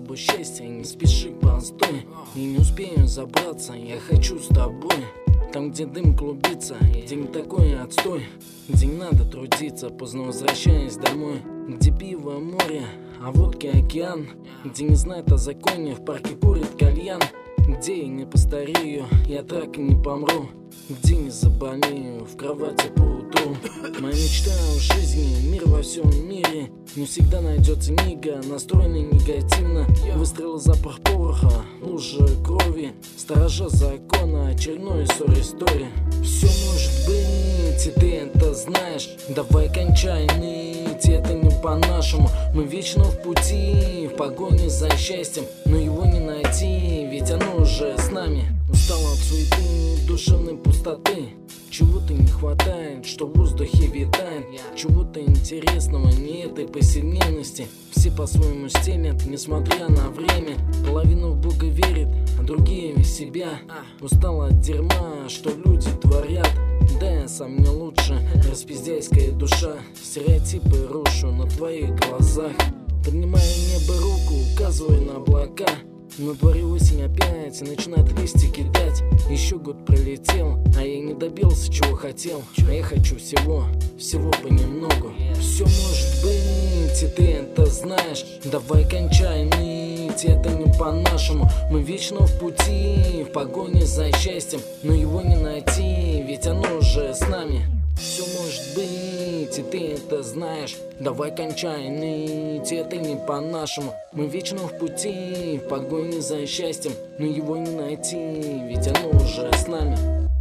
тобой счастье, не спеши, постой. И не успею забраться, я хочу с тобой. Там, где дым клубится, где не такой отстой, где не надо трудиться, поздно возвращаясь домой. Где пиво, море, а водки океан, где не знает о законе, в парке курит кальян. Где я не постарею, я так и не помру, где не заболею, в кровати по утру. Моя мечта в жизни, мир во всем мире. Не всегда найдется нига, настроенный негативно. Выстрел, запах пороха, лужа крови, сторожа закона, очередной ссор-истории. Все может быть, и ты это знаешь. Давай кончай ныть, это не по-нашему. Мы вечно в пути, в погоне за счастьем, но его не найти, ведь оно уже с нами. Устал от суеты, душевной пустоты. Чего-то не хватает, что в воздухе витает. Чего-то интересного, не этой повседневности. Все по-своему стелят, несмотря на время. Половина в Бога верит, а другие в себя. Устал от дерьма, что люди творят. Да я сам не лучше, распиздяйская душа. Стереотипы рушу на твоих глазах. Поднимая небо руку, указывая на облака. На дворе осень опять и начинает листья кидать. Еще год пролетел, а я не добился, чего хотел. А я хочу всего понемногу. Все может быть, и ты это знаешь. Давай кончай ныть, это не по-нашему. Мы вечно в пути, в погоне за счастьем, но его не найти, ведь оно уже с нами. Все может быть, и ты это знаешь. Давай кончай ныть, это не по-нашему. Мы вечно в пути, в погоне за счастьем, но его не найти, ведь оно уже с нами.